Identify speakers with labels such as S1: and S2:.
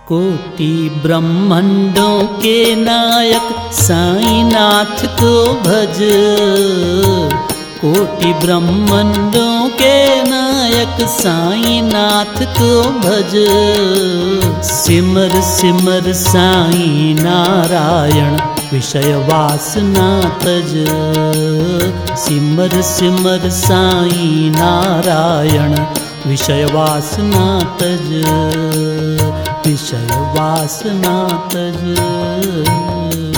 S1: कोटि ब्रह्मांडों के नायक साईनाथ को भज। कोटि ब्रह्मांडों के नायक साईनाथ को भज। सिमर सिमर साई नारायण विषय वासना तज। सिमर सिमर साई नारायण विषय वासना तज। विषय वासना तज।